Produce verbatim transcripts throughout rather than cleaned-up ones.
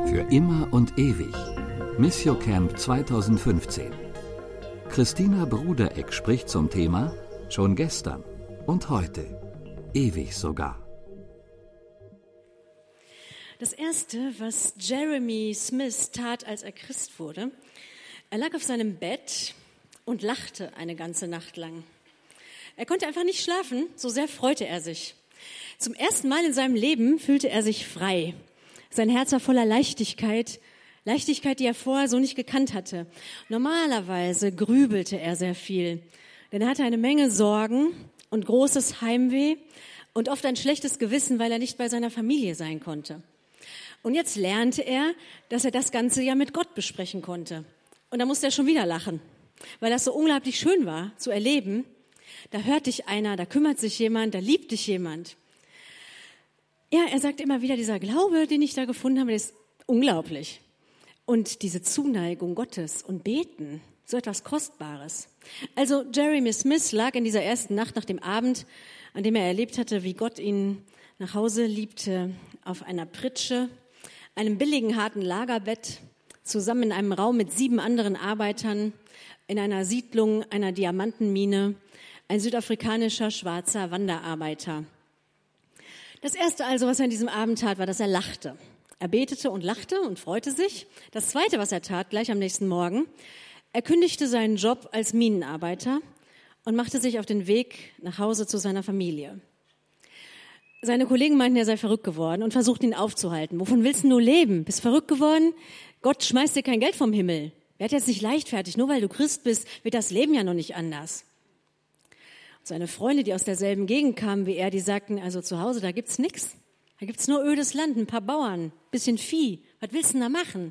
Für immer und ewig. Missio Camp zweitausendfünfzehn. Christina Brudereck spricht zum Thema Schon gestern und heute. Ewig sogar. Das Erste, was Jeremy Smith tat, als er Christ wurde, er lag auf seinem Bett und lachte eine ganze Nacht lang. Er konnte einfach nicht schlafen, so sehr freute er sich. Zum ersten Mal in seinem Leben fühlte er sich frei. Sein Herz war voller Leichtigkeit, Leichtigkeit, die er vorher so nicht gekannt hatte. Normalerweise grübelte er sehr viel, denn er hatte eine Menge Sorgen und großes Heimweh und oft ein schlechtes Gewissen, weil er nicht bei seiner Familie sein konnte. Und jetzt lernte er, dass er das Ganze ja mit Gott besprechen konnte. Und da musste er schon wieder lachen, weil das so unglaublich schön war, zu erleben. Da hört dich einer, da kümmert sich jemand, da liebt dich jemand. Ja, er sagt immer wieder, dieser Glaube, den ich da gefunden habe, der ist unglaublich. Und diese Zuneigung Gottes und Beten, so etwas Kostbares. Also Jeremy Smith lag in dieser ersten Nacht nach dem Abend, an dem er erlebt hatte, wie Gott ihn nach Hause liebte, auf einer Pritsche, einem billigen, harten Lagerbett, zusammen in einem Raum mit sieben anderen Arbeitern, in einer Siedlung einer Diamantenmine, ein südafrikanischer schwarzer Wanderarbeiter. Das Erste also, was er an diesem Abend tat, war, dass er lachte. Er betete und lachte und freute sich. Das Zweite, was er tat, gleich am nächsten Morgen, er kündigte seinen Job als Minenarbeiter und machte sich auf den Weg nach Hause zu seiner Familie. Seine Kollegen meinten, er sei verrückt geworden und versuchten ihn aufzuhalten. Wovon willst du nur leben? Bist verrückt geworden? Gott schmeißt dir kein Geld vom Himmel. Werd jetzt nicht leichtfertig, nur weil du Christ bist, wird das Leben ja noch nicht anders. Seine Freunde, die aus derselben Gegend kamen wie er, die sagten, also zu Hause, da gibt's nix. Da gibt's nur ödes Land, ein paar Bauern, bisschen Vieh. Was willst du denn da machen?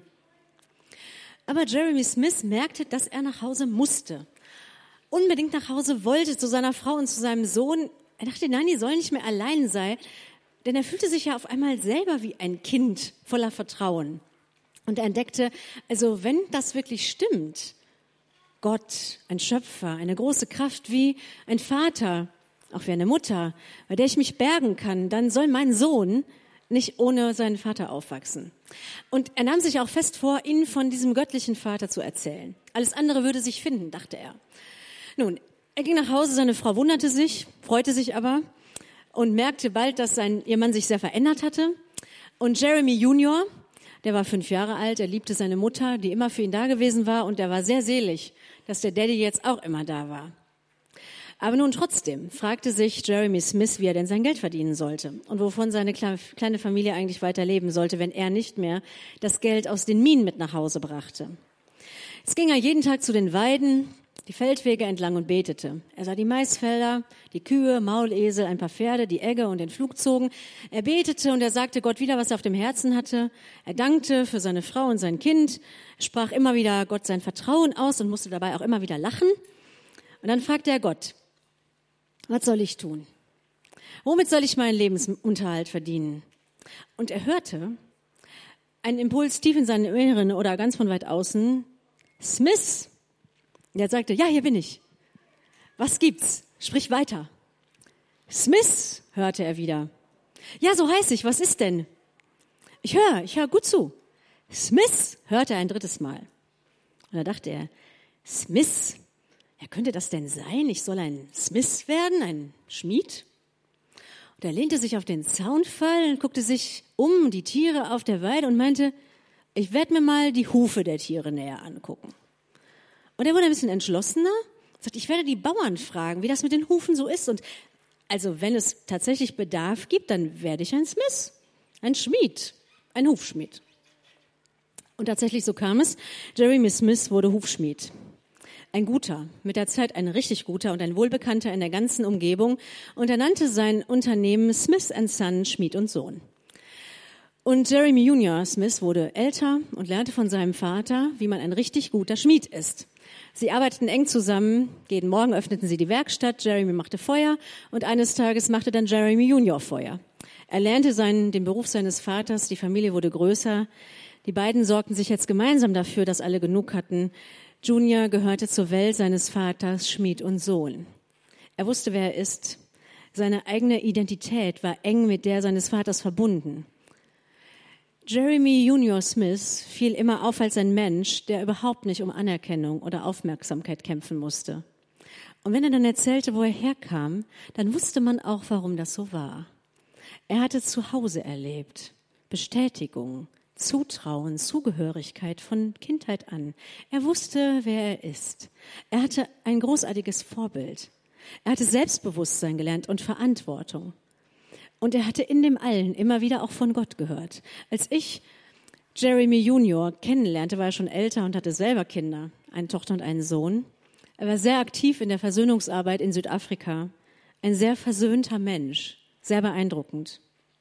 Aber Jeremy Smith merkte, dass er nach Hause musste. Unbedingt nach Hause wollte, zu seiner Frau und zu seinem Sohn. Er dachte, nein, die sollen nicht mehr allein sein. Denn er fühlte sich ja auf einmal selber wie ein Kind voller Vertrauen. Und er entdeckte, also wenn das wirklich stimmt, Gott, ein Schöpfer, eine große Kraft wie ein Vater, auch wie eine Mutter, bei der ich mich bergen kann, dann soll mein Sohn nicht ohne seinen Vater aufwachsen. Und er nahm sich auch fest vor, ihnen von diesem göttlichen Vater zu erzählen. Alles andere würde sich finden, dachte er. Nun, er ging nach Hause, seine Frau wunderte sich, freute sich aber und merkte bald, dass sein Ehemann sich sehr verändert hatte. Und Jeremy Junior, der war fünf Jahre alt, er liebte seine Mutter, die immer für ihn da gewesen war, und er war sehr selig, dass der Daddy jetzt auch immer da war. Aber nun trotzdem fragte sich Jeremy Smith, wie er denn sein Geld verdienen sollte und wovon seine kleine Familie eigentlich weiter leben sollte, wenn er nicht mehr das Geld aus den Minen mit nach Hause brachte. Jetzt ging er jeden Tag zu den Weiden, die Feldwege entlang und betete. Er sah die Maisfelder, die Kühe, Maulesel, ein paar Pferde, die Egge und den Flugzogen. Er betete und er sagte Gott wieder, was er auf dem Herzen hatte. Er dankte für seine Frau und sein Kind, er sprach immer wieder Gott sein Vertrauen aus und musste dabei auch immer wieder lachen. Und dann fragte er Gott, was soll ich tun? Womit soll ich meinen Lebensunterhalt verdienen? Und er hörte einen Impuls tief in seinem Inneren oder ganz von weit außen, Smith. Der sagte, ja, hier bin ich. Was gibt's? Sprich weiter. Smith, hörte er wieder. Ja, so heiß ich. Was ist denn? Ich höre, ich höre gut zu. Smith, hörte er ein drittes Mal. Und da dachte er, Smith, ja, könnte das denn sein? Ich soll ein Smith werden, ein Schmied? Und er lehnte sich auf den Zaunpfahl und guckte sich um, die Tiere auf der Weide und meinte, ich werde mir mal die Hufe der Tiere näher angucken. Und er wurde ein bisschen entschlossener, sagte, ich werde die Bauern fragen, wie das mit den Hufen so ist. Und also wenn es tatsächlich Bedarf gibt, dann werde ich ein Smith, ein Schmied, ein Hufschmied. Und tatsächlich so kam es. Jeremy Smith wurde Hufschmied. Ein guter, mit der Zeit ein richtig guter und ein wohlbekannter in der ganzen Umgebung. Und er nannte sein Unternehmen Smith and Son, Schmied und Sohn. Und Jeremy Junior Smith wurde älter und lernte von seinem Vater, wie man ein richtig guter Schmied ist. Sie arbeiteten eng zusammen, jeden Morgen öffneten sie die Werkstatt, Jeremy machte Feuer und eines Tages machte dann Jeremy Junior Feuer. Er lernte seinen, den Beruf seines Vaters, die Familie wurde größer. Die beiden sorgten sich jetzt gemeinsam dafür, dass alle genug hatten. Junior gehörte zur Welt seines Vaters, Schmied und Sohn. Er wusste, wer er ist. Seine eigene Identität war eng mit der seines Vaters verbunden. Jeremy Junior Smith fiel immer auf als ein Mensch, der überhaupt nicht um Anerkennung oder Aufmerksamkeit kämpfen musste. Und wenn er dann erzählte, wo er herkam, dann wusste man auch, warum das so war. Er hatte zu Hause erlebt, Bestätigung, Zutrauen, Zugehörigkeit von Kindheit an. Er wusste, wer er ist. Er hatte ein großartiges Vorbild. Er hatte Selbstbewusstsein gelernt und Verantwortung. Und er hatte in dem Allen immer wieder auch von Gott gehört. Als ich Jeremy Junior kennenlernte, war er schon älter und hatte selber Kinder, eine Tochter und einen Sohn. Er war sehr aktiv in der Versöhnungsarbeit in Südafrika. Ein sehr versöhnter Mensch, sehr beeindruckend.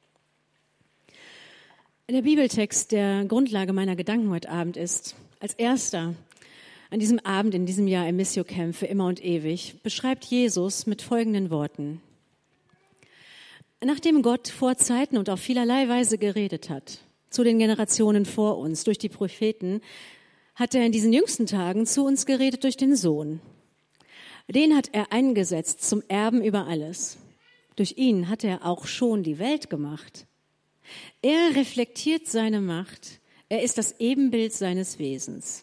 Der Bibeltext, der Grundlage meiner Gedanken heute Abend ist, als erster an diesem Abend in diesem Jahr im Missio Camp für immer und ewig, beschreibt Jesus mit folgenden Worten. Nachdem Gott vor Zeiten und auf vielerlei Weise geredet hat, zu den Generationen vor uns, durch die Propheten, hat er in diesen jüngsten Tagen zu uns geredet durch den Sohn. Den hat er eingesetzt zum Erben über alles. Durch ihn hat er auch schon die Welt gemacht. Er reflektiert seine Macht. Er ist das Ebenbild seines Wesens.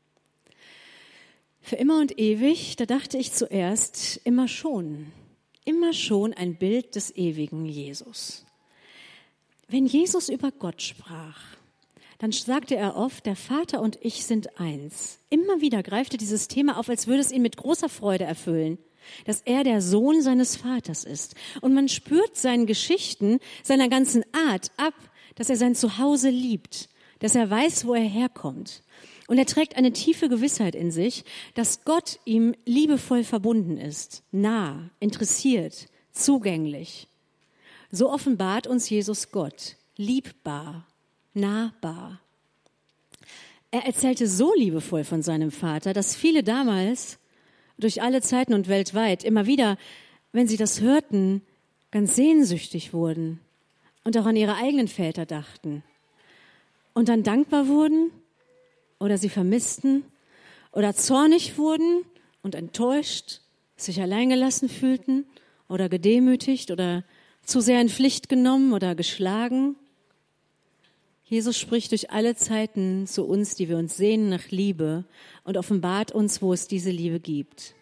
Für immer und ewig, da dachte ich zuerst, immer schon. Immer schon ein Bild des ewigen Jesus. Wenn Jesus über Gott sprach, dann sagte er oft, der Vater und ich sind eins. Immer wieder greifte dieses Thema auf, als würde es ihn mit großer Freude erfüllen, dass er der Sohn seines Vaters ist. Und man spürt seinen Geschichten, seiner ganzen Art ab, dass er sein Zuhause liebt, dass er weiß, wo er herkommt. Und er trägt eine tiefe Gewissheit in sich, dass Gott ihm liebevoll verbunden ist, nah, interessiert, zugänglich. So offenbart uns Jesus Gott, liebbar, nahbar. Er erzählte so liebevoll von seinem Vater, dass viele damals, durch alle Zeiten und weltweit, immer wieder, wenn sie das hörten, ganz sehnsüchtig wurden und auch an ihre eigenen Väter dachten und dann dankbar wurden, oder sie vermissten oder zornig wurden und enttäuscht, sich alleingelassen fühlten oder gedemütigt oder zu sehr in Pflicht genommen oder geschlagen. Jesus spricht durch alle Zeiten zu uns, die wir uns sehnen nach Liebe und offenbart uns, wo es diese Liebe gibt.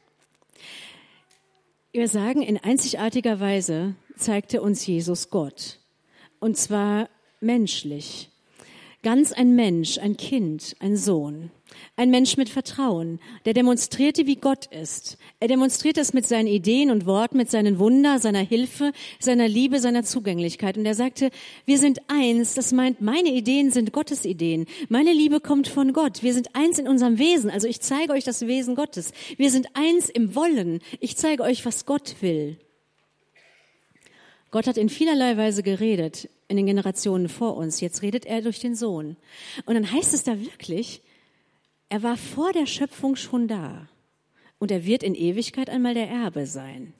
Wir sagen, in einzigartiger Weise zeigte uns Jesus Gott. Und zwar menschlich. Ganz ein Mensch, ein Kind, ein Sohn. Ein Mensch mit Vertrauen, der demonstrierte, wie Gott ist. Er demonstriert es mit seinen Ideen und Worten, mit seinen Wunder, seiner Hilfe, seiner Liebe, seiner Zugänglichkeit. Und er sagte, wir sind eins, das meint, meine Ideen sind Gottes Ideen. Meine Liebe kommt von Gott. Wir sind eins in unserem Wesen. Also ich zeige euch das Wesen Gottes. Wir sind eins im Wollen. Ich zeige euch, was Gott will. Gott hat in vielerlei Weise geredet in den Generationen vor uns. Jetzt redet er durch den Sohn. Und dann heißt es da wirklich, er war vor der Schöpfung schon da. Und er wird in Ewigkeit einmal der Erbe sein.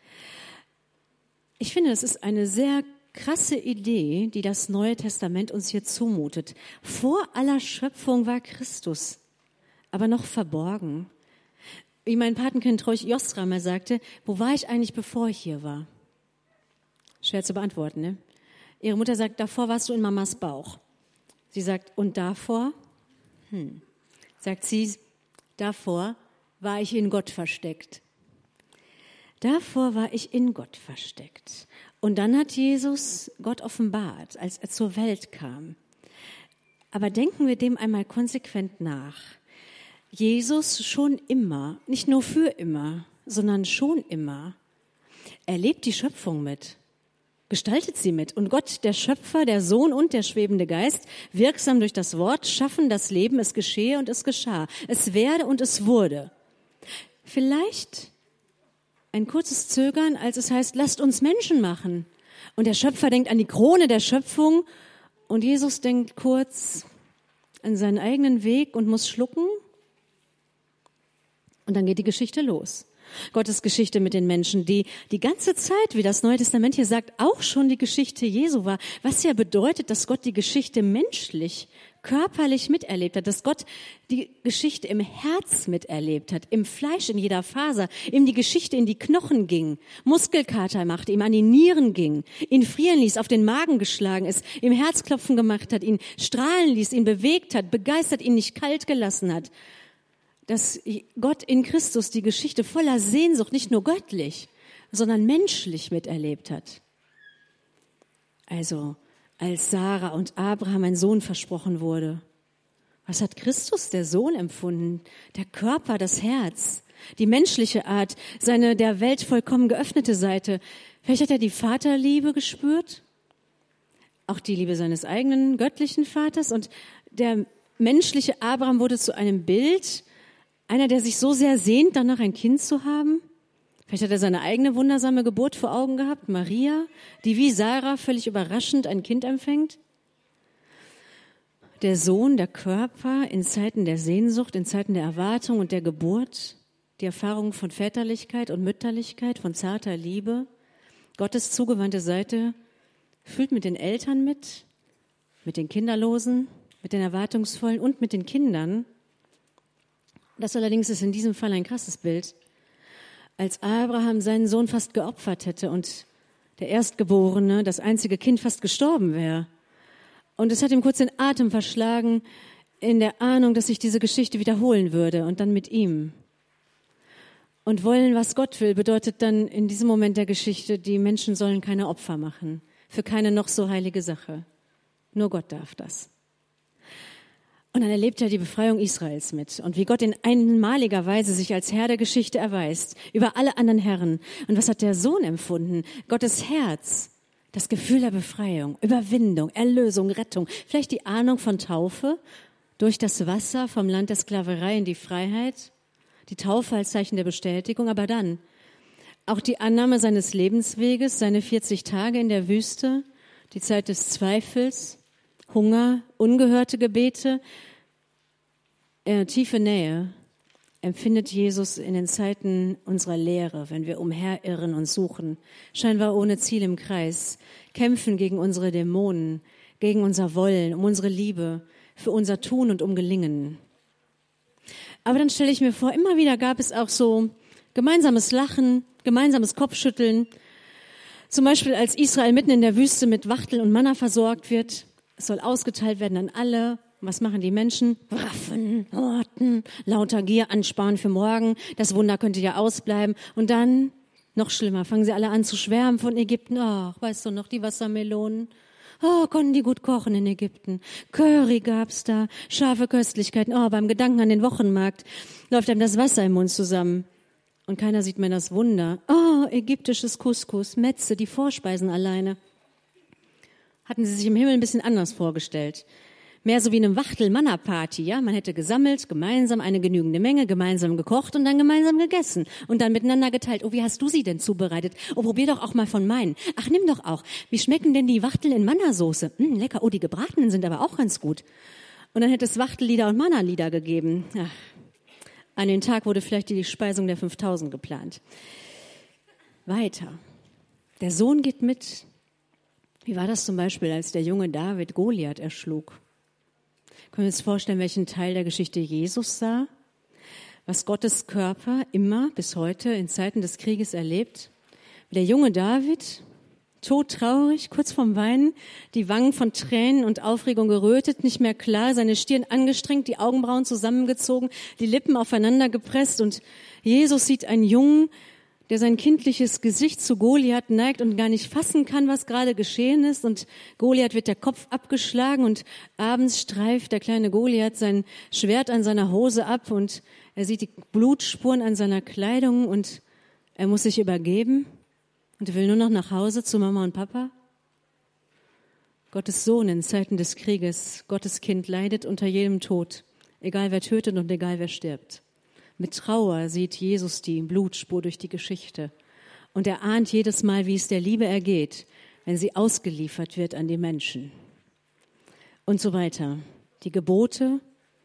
Ich finde, das ist eine sehr krasse Idee, die das Neue Testament uns hier zumutet. Vor aller Schöpfung war Christus, aber noch verborgen. Wie mein Patenkind Troich Jostra mal sagte, wo war ich eigentlich, bevor ich hier war? Schwer zu beantworten, ne? Ihre Mutter sagt, davor warst du in Mamas Bauch. Sie sagt, und davor? Hm. Sagt sie, davor war ich in Gott versteckt. Davor war ich in Gott versteckt. Und dann hat Jesus Gott offenbart, als er zur Welt kam. Aber denken wir dem einmal konsequent nach. Jesus schon immer, nicht nur für immer, sondern schon immer, erlebt die Schöpfung mit. Gestaltet sie mit. Und Gott, der Schöpfer, der Sohn und der schwebende Geist, wirksam durch das Wort, schaffen das Leben, es geschehe und es geschah. Es werde und es wurde. Vielleicht ein kurzes Zögern, als es heißt, lasst uns Menschen machen. Und der Schöpfer denkt an die Krone der Schöpfung und Jesus denkt kurz an seinen eigenen Weg und muss schlucken. Und dann geht die Geschichte los. Gottes Geschichte mit den Menschen, die die ganze Zeit, wie das Neue Testament hier sagt, auch schon die Geschichte Jesu war. Was ja bedeutet, dass Gott die Geschichte menschlich, körperlich miterlebt hat, dass Gott die Geschichte im Herz miterlebt hat, im Fleisch, in jeder Faser, ihm die Geschichte in die Knochen ging, Muskelkater machte, ihm an die Nieren ging, ihn frieren ließ, auf den Magen geschlagen ist, ihm Herzklopfen gemacht hat, ihn strahlen ließ, ihn bewegt hat, begeistert, ihn nicht kalt gelassen hat. Dass Gott in Christus die Geschichte voller Sehnsucht, nicht nur göttlich, sondern menschlich miterlebt hat. Also, als Sarah und Abraham ein Sohn versprochen wurde. Was hat Christus, der Sohn, empfunden? Der Körper, das Herz, die menschliche Art, seine der Welt vollkommen geöffnete Seite. Vielleicht hat er die Vaterliebe gespürt, auch die Liebe seines eigenen göttlichen Vaters. Und der menschliche Abraham wurde zu einem Bild, einer, der sich so sehr sehnt, danach ein Kind zu haben. Vielleicht hat er seine eigene wundersame Geburt vor Augen gehabt, Maria, die wie Sarah völlig überraschend ein Kind empfängt. Der Sohn, der Körper in Zeiten der Sehnsucht, in Zeiten der Erwartung und der Geburt, die Erfahrung von Väterlichkeit und Mütterlichkeit, von zarter Liebe, Gottes zugewandte Seite, fühlt mit den Eltern mit, mit den Kinderlosen, mit den Erwartungsvollen und mit den Kindern. Das allerdings ist in diesem Fall ein krasses Bild. Als Abraham seinen Sohn fast geopfert hätte und der Erstgeborene, das einzige Kind, fast gestorben wäre. Und es hat ihm kurz den Atem verschlagen in der Ahnung, dass sich diese Geschichte wiederholen würde und dann mit ihm. Und wollen, was Gott will, bedeutet dann in diesem Moment der Geschichte, die Menschen sollen keine Opfer machen, für keine noch so heilige Sache. Nur Gott darf das. Und dann erlebt er die Befreiung Israels mit und wie Gott in einmaliger Weise sich als Herr der Geschichte erweist, über alle anderen Herren. Und was hat der Sohn empfunden? Gottes Herz, das Gefühl der Befreiung, Überwindung, Erlösung, Rettung, vielleicht die Ahnung von Taufe durch das Wasser vom Land der Sklaverei in die Freiheit, die Taufe als Zeichen der Bestätigung, aber dann auch die Annahme seines Lebensweges, seine vierzig Tage in der Wüste, die Zeit des Zweifels, Hunger, ungehörte Gebete, äh, tiefe Nähe empfindet Jesus in den Zeiten unserer Lehre, wenn wir umherirren und suchen, scheinbar ohne Ziel im Kreis, kämpfen gegen unsere Dämonen, gegen unser Wollen, um unsere Liebe, für unser Tun und um Gelingen. Aber dann stelle ich mir vor, immer wieder gab es auch so gemeinsames Lachen, gemeinsames Kopfschütteln. Zum Beispiel, als Israel mitten in der Wüste mit Wachtel und Manna versorgt wird. Es soll ausgeteilt werden an alle. Was machen die Menschen? Waffen, Horten, lauter Gier ansparen für morgen. Das Wunder könnte ja ausbleiben. Und dann, noch schlimmer, fangen sie alle an zu schwärmen von Ägypten. Ach, weißt du noch, die Wassermelonen? Oh, konnten die gut kochen in Ägypten. Curry gab's da, scharfe Köstlichkeiten. Oh, beim Gedanken an den Wochenmarkt läuft einem das Wasser im Mund zusammen. Und keiner sieht mehr das Wunder. Oh, ägyptisches Couscous, Metze, die Vorspeisen alleine. Hatten sie sich im Himmel ein bisschen anders vorgestellt. Mehr so wie eine Wachtel-Manna-Party, ja? Man hätte gesammelt, gemeinsam eine genügende Menge, gemeinsam gekocht und dann gemeinsam gegessen. Und dann miteinander geteilt. Oh, wie hast du sie denn zubereitet? Oh, probier doch auch mal von meinen. Ach, nimm doch auch. Wie schmecken denn die Wachtel in Manna-Soße? Hm, lecker. Oh, die gebratenen sind aber auch ganz gut. Und dann hätte es Wachtellieder und Manna-Lieder gegeben. Ach, an den Tag wurde vielleicht die Speisung der fünftausend geplant. Weiter. Der Sohn geht mit. Wie war das zum Beispiel, als der junge David Goliath erschlug? Können wir uns vorstellen, welchen Teil der Geschichte Jesus sah? Was Gottes Körper immer bis heute in Zeiten des Krieges erlebt? Wie der junge David, todtraurig, kurz vorm Weinen, die Wangen von Tränen und Aufregung gerötet, nicht mehr klar, seine Stirn angestrengt, die Augenbrauen zusammengezogen, die Lippen aufeinander gepresst. Und Jesus sieht einen Jungen, der sein kindliches Gesicht zu Goliath neigt und gar nicht fassen kann, was gerade geschehen ist. Und Goliath wird der Kopf abgeschlagen und abends streift der kleine Goliath sein Schwert an seiner Hose ab und er sieht die Blutspuren an seiner Kleidung und er muss sich übergeben und er will nur noch nach Hause zu Mama und Papa. Gottes Sohn in Zeiten des Krieges, Gottes Kind leidet unter jedem Tod, egal wer tötet und egal wer stirbt. Mit Trauer sieht Jesus die Blutspur durch die Geschichte. Und er ahnt jedes Mal, wie es der Liebe ergeht, wenn sie ausgeliefert wird an die Menschen. Und so weiter. Die Gebote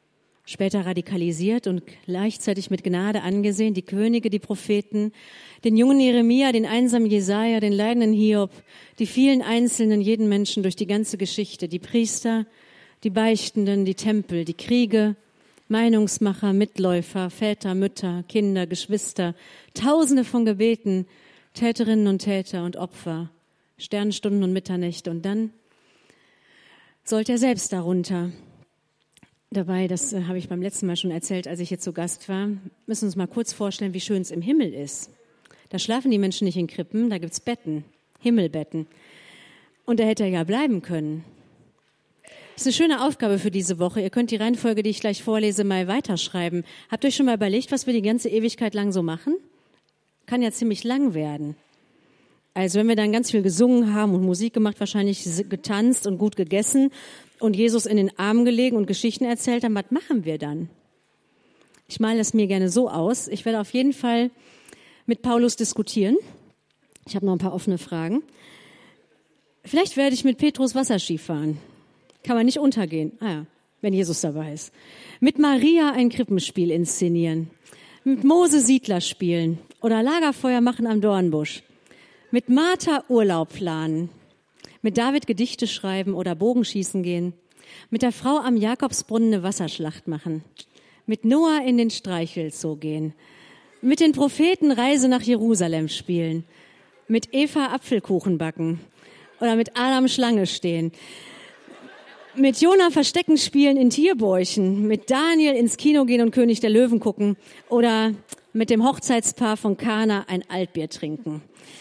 später radikalisiert und gleichzeitig mit Gnade angesehen, die Könige, die Propheten, den jungen Jeremia, den einsamen Jesaja, den leidenden Hiob, die vielen Einzelnen, jeden Menschen durch die ganze Geschichte, die Priester, die Beichtenden, die Tempel, die Kriege, Meinungsmacher, Mitläufer, Väter, Mütter, Kinder, Geschwister, Tausende von Gebeten, Täterinnen und Täter und Opfer, Sternstunden und Mitternächte. Und dann sollte er selbst darunter. Dabei, das äh, habe ich beim letzten Mal schon erzählt, als ich jetzt zu Gast war, müssen wir uns mal kurz vorstellen, wie schön es im Himmel ist. Da schlafen die Menschen nicht in Krippen, da gibt's Betten, Himmelbetten. Und da hätte er ja bleiben können. Das ist eine schöne Aufgabe für diese Woche. Ihr könnt die Reihenfolge, die ich gleich vorlese, mal weiterschreiben. Habt ihr euch schon mal überlegt, was wir die ganze Ewigkeit lang so machen? Kann ja ziemlich lang werden. Also wenn wir dann ganz viel gesungen haben und Musik gemacht, wahrscheinlich getanzt und gut gegessen und Jesus in den Arm gelegen und Geschichten erzählt haben, was machen wir dann? Ich male das mir gerne so aus. Ich werde auf jeden Fall mit Paulus diskutieren. Ich habe noch ein paar offene Fragen. Vielleicht werde ich mit Petrus Wasserski fahren. Kann man nicht untergehen. Ah ja, wenn Jesus dabei ist. Mit Maria ein Krippenspiel inszenieren. Mit Mose Siedler spielen oder Lagerfeuer machen am Dornbusch. Mit Martha Urlaub planen, mit David Gedichte schreiben oder Bogenschießen gehen, mit der Frau am Jakobsbrunnen eine Wasserschlacht machen, mit Noah in den Streichelzoo gehen, mit den Propheten Reise nach Jerusalem spielen, mit Eva Apfelkuchen backen oder mit Adam Schlange stehen, mit Jona Verstecken spielen in Tierbäuchen, mit Daniel ins Kino gehen und König der Löwen gucken oder mit dem Hochzeitspaar von Kana ein Altbier trinken.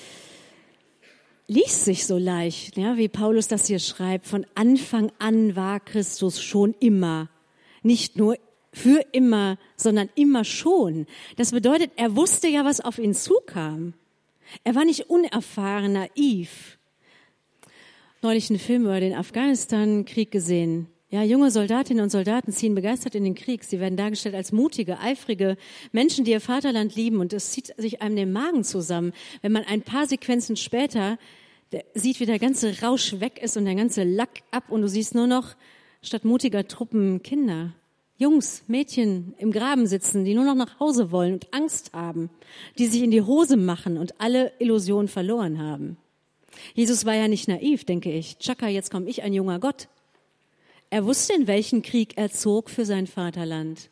Liest sich so leicht, ja, wie Paulus das hier schreibt. Von Anfang an war Christus schon immer. Nicht nur für immer, sondern immer schon. Das bedeutet, er wusste ja, was auf ihn zukam. Er war nicht unerfahren, naiv. Neulich einen Film über den Afghanistan-Krieg gesehen. Ja, junge Soldatinnen und Soldaten ziehen begeistert in den Krieg. Sie werden dargestellt als mutige, eifrige Menschen, die ihr Vaterland lieben. Und es zieht sich einem den Magen zusammen, wenn man ein paar Sequenzen später sieht, wie der ganze Rausch weg ist und der ganze Lack ab. Und du siehst nur noch statt mutiger Truppen Kinder, Jungs, Mädchen im Graben sitzen, die nur noch nach Hause wollen und Angst haben, die sich in die Hose machen und alle Illusionen verloren haben. Jesus war ja nicht naiv, denke ich. Tschakka, jetzt komme ich, ein junger Gott. Er wusste, in welchen Krieg er zog für sein Vaterland.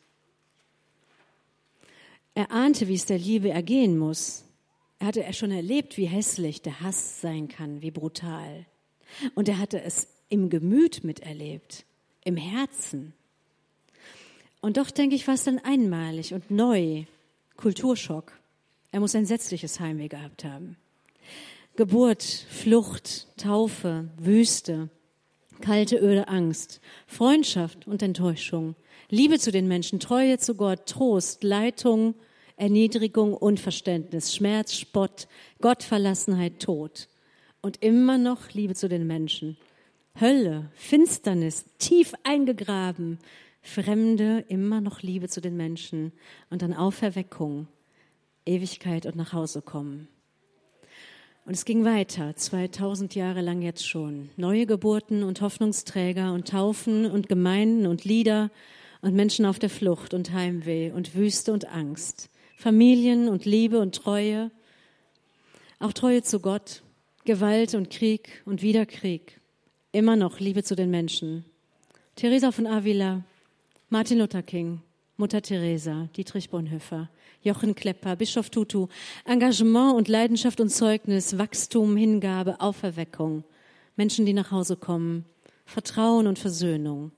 Er ahnte, wie es der Liebe ergehen muss. Er hatte er schon erlebt, wie hässlich der Hass sein kann, wie brutal. Und er hatte es im Gemüt miterlebt, im Herzen. Und doch, denke ich, war es dann einmalig und neu. Kulturschock. Er muss ein entsetzliches Heimweh gehabt haben. Geburt, Flucht, Taufe, Wüste, kalte, öde Angst, Freundschaft und Enttäuschung, Liebe zu den Menschen, Treue zu Gott, Trost, Leitung, Erniedrigung, Unverständnis, Schmerz, Spott, Gottverlassenheit, Tod und immer noch Liebe zu den Menschen. Hölle, Finsternis, tief eingegraben, Fremde, immer noch Liebe zu den Menschen und dann Auferweckung, Ewigkeit und nach Hause kommen. Und es ging weiter, zweitausend Jahre lang jetzt schon. Neue Geburten und Hoffnungsträger und Taufen und Gemeinden und Lieder und Menschen auf der Flucht und Heimweh und Wüste und Angst. Familien und Liebe und Treue, auch Treue zu Gott, Gewalt und Krieg und wieder Krieg. Immer noch Liebe zu den Menschen. Teresa von Avila, Martin Luther King, Mutter Teresa, Dietrich Bonhoeffer, Jochen Klepper, Bischof Tutu, Engagement und Leidenschaft und Zeugnis, Wachstum, Hingabe, Auferweckung, Menschen, die nach Hause kommen, Vertrauen und Versöhnung.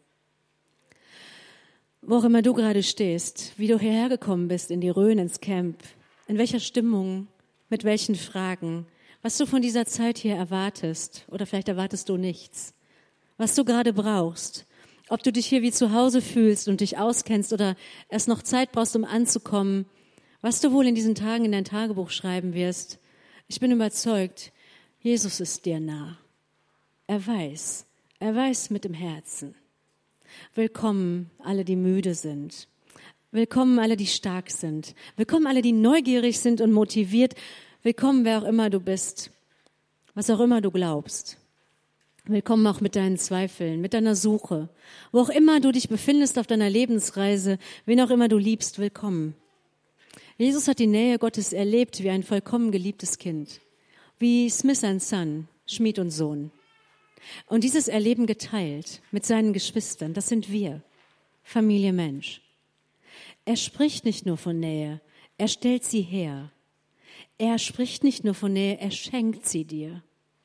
Wo auch immer du gerade stehst, wie du hierher gekommen bist in die Rhön, ins Camp, in welcher Stimmung, mit welchen Fragen, was du von dieser Zeit hier erwartest oder vielleicht erwartest du nichts, was du gerade brauchst, ob du dich hier wie zu Hause fühlst und dich auskennst oder erst noch Zeit brauchst, um anzukommen, was du wohl in diesen Tagen in dein Tagebuch schreiben wirst. Ich bin überzeugt, Jesus ist dir nah. Er weiß, er weiß mit dem Herzen. Willkommen alle, die müde sind. Willkommen alle, die stark sind. Willkommen alle, die neugierig sind und motiviert. Willkommen, wer auch immer du bist, was auch immer du glaubst. Willkommen auch mit deinen Zweifeln, mit deiner Suche. Wo auch immer du dich befindest auf deiner Lebensreise, wen auch immer du liebst, willkommen. Jesus hat die Nähe Gottes erlebt wie ein vollkommen geliebtes Kind. Wie Smith and Son, Schmied und Sohn. Und dieses Erleben geteilt mit seinen Geschwistern, das sind wir, Familie Mensch. Er spricht nicht nur von Nähe, er stellt sie her. Er spricht nicht nur von Nähe, er schenkt sie dir.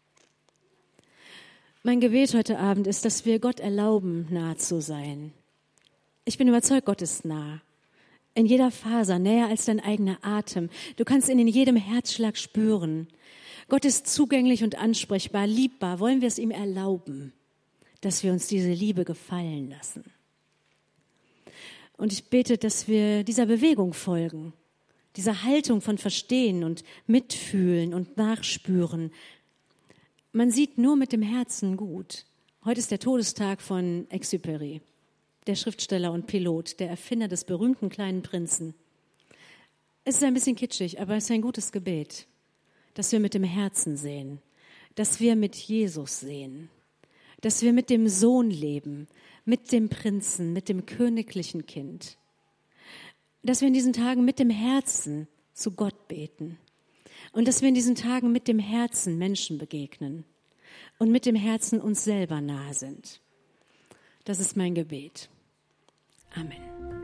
Mein Gebet heute Abend ist, dass wir Gott erlauben, nah zu sein. Ich bin überzeugt, Gott ist nah. In jeder Faser, näher als dein eigener Atem. Du kannst ihn in jedem Herzschlag spüren. Gott ist zugänglich und ansprechbar, liebbar. Wollen wir es ihm erlauben, dass wir uns diese Liebe gefallen lassen? Und ich bete, dass wir dieser Bewegung folgen, dieser Haltung von Verstehen und Mitfühlen und Nachspüren. Man sieht nur mit dem Herzen gut. Heute ist der Todestag von Exupéry, der Schriftsteller und Pilot, der Erfinder des berühmten Kleinen Prinzen. Es ist ein bisschen kitschig, aber es ist ein gutes Gebet, dass wir mit dem Herzen sehen, dass wir mit Jesus sehen, dass wir mit dem Sohn leben, mit dem Prinzen, mit dem königlichen Kind, dass wir in diesen Tagen mit dem Herzen zu Gott beten. Und dass wir in diesen Tagen mit dem Herzen Menschen begegnen und mit dem Herzen uns selber nahe sind. Das ist mein Gebet. Amen.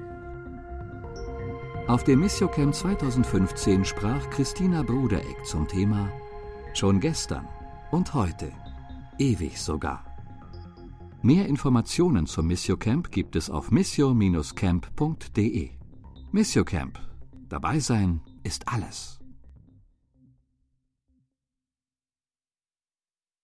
Auf dem Missiocamp zweitausendfünfzehn sprach Christina Brudereck zum Thema Schon gestern und heute, ewig sogar. Mehr Informationen zum Missiocamp gibt es auf missio Bindestrich camp punkt de. Missiocamp. Dabei sein ist alles.